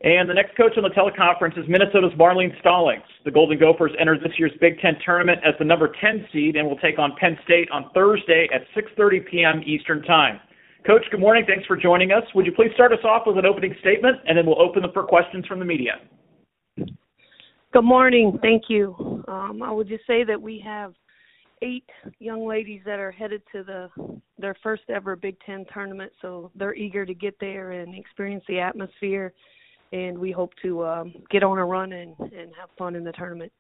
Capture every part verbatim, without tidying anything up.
And the next coach on the teleconference is Minnesota's Marlene Stallings. The Golden Gophers enter this year's Big Ten tournament as the number ten seed and will take on Penn State on Thursday at six thirty p.m. Eastern Time. Coach, good morning. Thanks for joining us. Would you please start us off with an opening statement, and then we'll open up for questions from the media. Good morning. Thank you. Um, I would just say that we have eight young ladies that are headed to the their first ever Big Ten tournament, so they're eager to get there and experience the atmosphere, and we hope to um, get on a run and, and have fun in the tournament.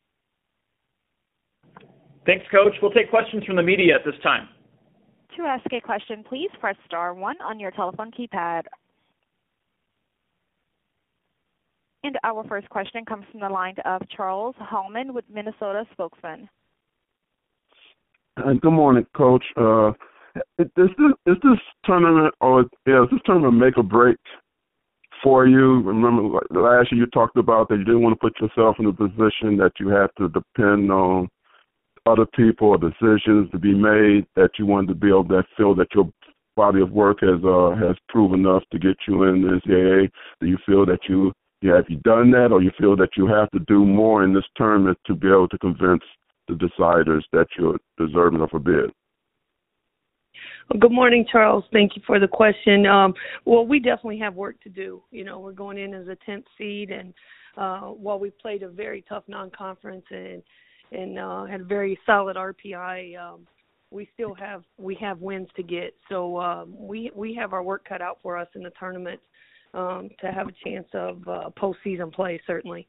Thanks, Coach. We'll take questions from the media at this time. To ask a question, please press star one on your telephone keypad. And our first question comes from the line of Charles Hallman with Minnesota Spokesman. Uh, good morning, Coach. Uh, is this is this tournament or yeah, is this tournament make or break for you? Remember, like, last year you talked about that you didn't want to put yourself in a position that you have to depend on other people or decisions to be made, that you wanted to be able to feel that your body of work has uh, has proven enough to get you in the N C double A. Do you feel that you, yeah, have you done that, or you feel that you have to do more in this tournament to be able to convince the deciders that you're deserving of a bid? Well, good morning, Charles. Thank you for the question. Um, well, we definitely have work to do. You know, we're going in as a tenth seed, and uh, while we played a very tough non-conference and and uh, had a very solid R P I, um, we still have we have wins to get. So um, we we have our work cut out for us in the tournament um, to have a chance of uh, postseason play, certainly.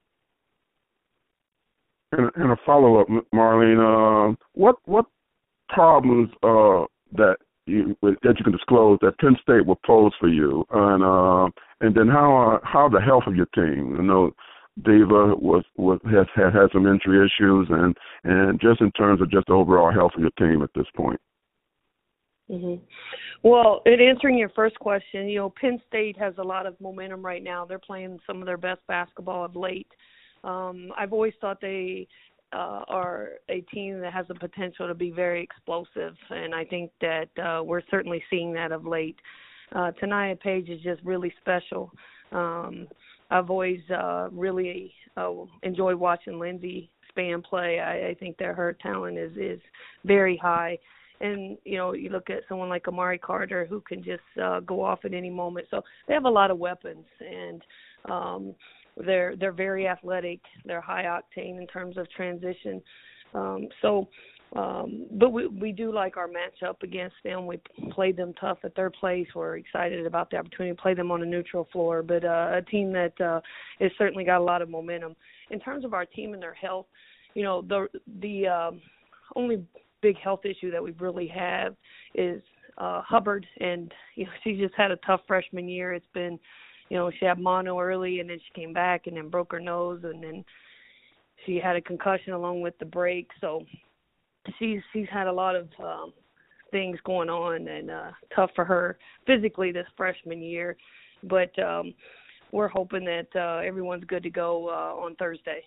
And, and a follow-up, Marlene, uh, what what problems uh, that you that you can disclose that Penn State will pose for you, and uh, and then how uh, how the health of your team? You know, Diva was was has had, had some injury issues, and and just in terms of just the overall health of your team at this point. Mm-hmm. Well, in answering your first question, you know, Penn State has a lot of momentum right now. They're playing some of their best basketball of late. Um, I've always thought they uh, are a team that has the potential to be very explosive, and I think that uh, we're certainly seeing that of late. Uh, Tania Page is just really special. Um, I've always uh, really uh, enjoyed watching Lindsey Spann play. I, I think that her talent is, is very high. And, you know, you look at someone like Amari Carter who can just uh, go off at any moment. So they have a lot of weapons, and um, they're they're very athletic. They're high octane in terms of transition. Um, so, um, but we we do like our matchup against them. We played them tough at their place. We're excited about the opportunity to play them on a neutral floor. But uh, a team that uh, has certainly got a lot of momentum. In terms of our team and their health, you know, the the um, only big health issue that we really have is uh, Hubbard, and you know she just had a tough freshman year. It's been, you know, she had mono early, and then she came back and then broke her nose, and then she had a concussion along with the break. So she's she's had a lot of um, things going on, and uh, tough for her physically this freshman year. But um, we're hoping that uh, everyone's good to go uh, on Thursday.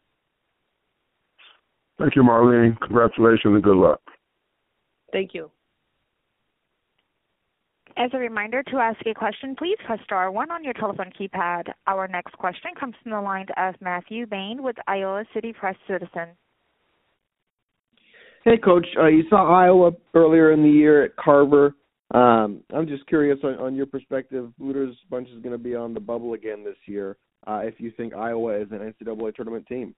Thank you, Marlene. Congratulations and good luck. Thank you. As a reminder, to ask a question, please press star one on your telephone keypad. Our next question comes from the line of Matthew Bain with Iowa City Press Citizen. Hey, Coach. Uh, you saw Iowa earlier in the year at Carver. Um, I'm just curious on, on your perspective. Hooters Bunch is going to be on the bubble again this year. Uh, if you think Iowa is an N C double A tournament team.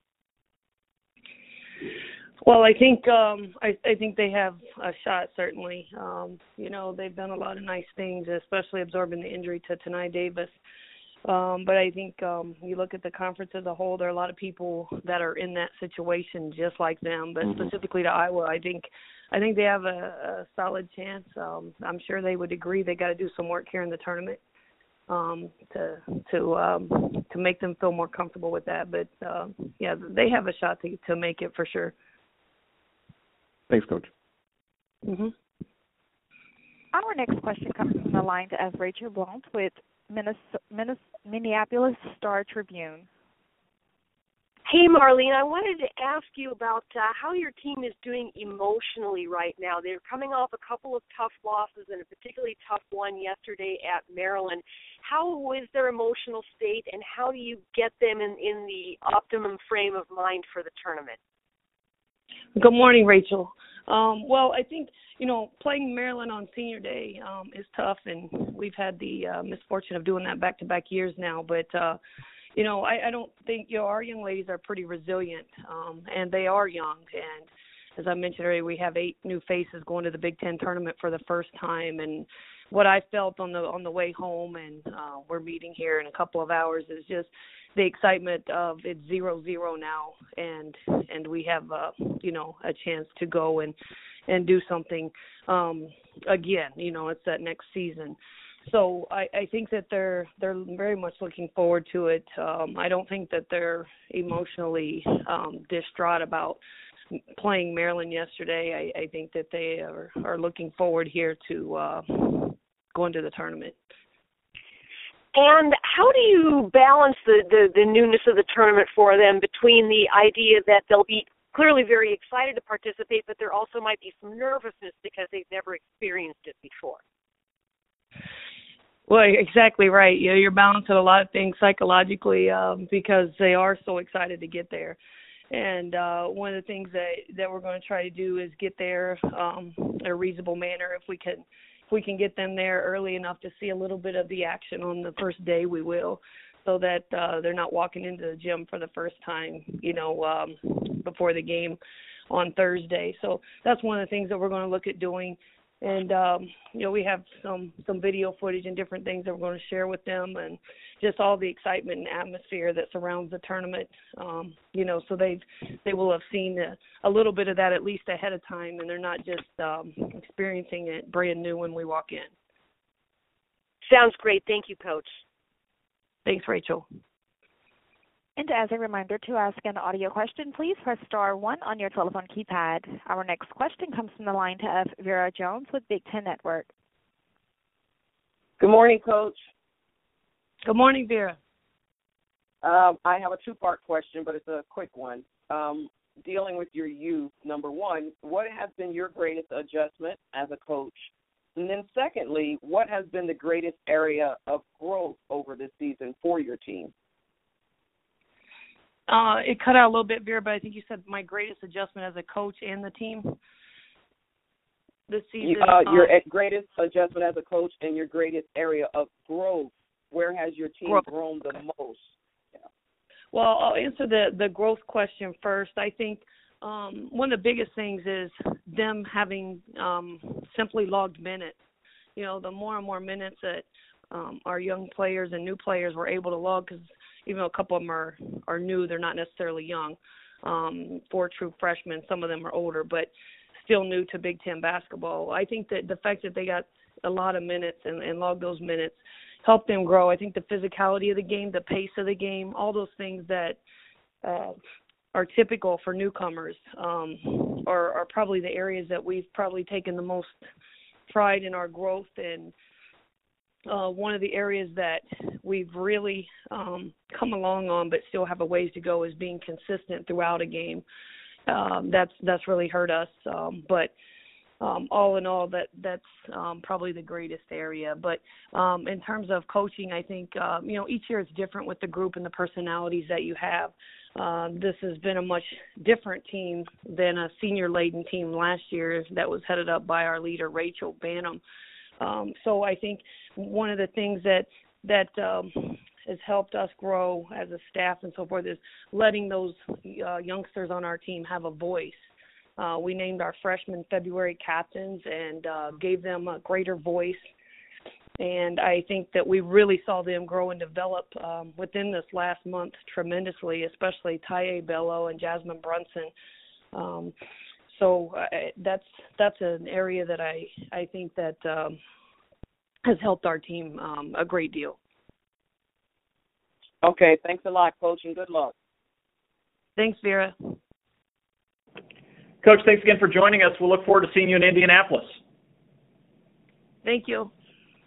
Well, I think um, I, I think they have a shot, certainly. Um, you know, they've done a lot of nice things, especially absorbing the injury to Tania Davis. Um, but I think um, you look at the conference as a whole, there are a lot of people that are in that situation just like them. But mm-hmm. specifically to Iowa, I think I think they have a, a solid chance. Um, I'm sure they would agree they got to do some work here in the tournament um, to to um, to make them feel more comfortable with that. But uh, yeah, they have a shot to to make it for sure. Thanks, Coach. Mm-hmm. Our next question comes from the line of Rachel Blount with Minnesota, Minneapolis Star Tribune. Hey, Marlene, I wanted to ask you about uh, how your team is doing emotionally right now. They're coming off a couple of tough losses and a particularly tough one yesterday at Maryland. How is their emotional state, and how do you get them in, in the optimum frame of mind for the tournament? Good morning, Rachel. Um, well, I think, you know, playing Maryland on senior day um, is tough, and we've had the uh, misfortune of doing that back-to-back years now, but uh You know, I, I don't think, you know, our young ladies are pretty resilient, um, and they are young. And as I mentioned earlier, we have eight new faces going to the Big Ten tournament for the first time. And what I felt on the on the way home, and uh, we're meeting here in a couple of hours, is just the excitement of it's zero zero now, and and we have, uh, you know, a chance to go and and do something um, again. You know, it's that next season. So I, I think that they're they're very much looking forward to it. Um, I don't think that they're emotionally um, distraught about playing Maryland yesterday. I, I think that they are, are looking forward here to uh, going to the tournament. And how do you balance the, the, the newness of the tournament for them between the idea that they'll be clearly very excited to participate, but there also might be some nervousness because they've never experienced it before? Well, exactly right. You know, you're balancing a lot of things psychologically um, because they are so excited to get there. And uh, one of the things that, that we're going to try to do is get there um, in a reasonable manner. If we can, if we can get them there early enough to see a little bit of the action on the first day, we will, so that uh, they're not walking into the gym for the first time, you know, um, before the game on Thursday. So that's one of the things that we're going to look at doing. And, um, you know, we have some, some video footage and different things that we're going to share with them, and just all the excitement and atmosphere that surrounds the tournament, um, you know, so they've, they will have seen a, a little bit of that at least ahead of time, and they're not just um, experiencing it brand new when we walk in. Sounds great. Thank you, Coach. Thanks, Rachel. And as a reminder, to ask an audio question, please press star one on your telephone keypad. Our next question comes from the line of Vera Jones with Big Ten Network. Good morning, Coach. Good morning, Vera. Um, I have a two-part question, but it's a quick one. Um, dealing with your youth, number one, what has been your greatest adjustment as a coach? And then secondly, what has been the greatest area of growth over this season for your team? Uh, it cut out a little bit, Vera, but I think you said my greatest adjustment as a coach and the team this season. Uh, your uh, greatest adjustment as a coach and your greatest area of growth. Where has your team growth. grown the most? Yeah. Well, I'll answer the, the growth question first. I think um, one of the biggest things is them having um, simply logged minutes. You know, the more and more minutes that um, our young players and new players were able to log, because even though a couple of them are, are new, they're not necessarily young. Um, four true freshmen, some of them are older, but still new to Big Ten basketball. I think that the fact that they got a lot of minutes and, and logged those minutes helped them grow. I think the physicality of the game, the pace of the game, all those things that uh, are typical for newcomers um, are, are probably the areas that we've probably taken the most pride in our growth. And Uh, one of the areas that we've really um, come along on but still have a ways to go is being consistent throughout a game. Um, that's that's really hurt us. Um, but um, all in all, that that's um, probably the greatest area. But um, in terms of coaching, I think, uh, you know, each year is different with the group and the personalities that you have. Um, this has been a much different team than a senior-laden team last year that was headed up by our leader, Rachel Banham. Um, so I think one of the things that that um, has helped us grow as a staff and so forth is letting those uh, youngsters on our team have a voice. Uh, we named our freshmen February captains and uh, gave them a greater voice. And I think that we really saw them grow and develop um, within this last month tremendously, especially Taye Bello and Jasmine Brunson. Um, So uh, that's that's an area that I, I think that um, has helped our team um, a great deal. Okay, thanks a lot, Coach, and good luck. Thanks, Vera. Coach, thanks again for joining us. We'll look forward to seeing you in Indianapolis. Thank you.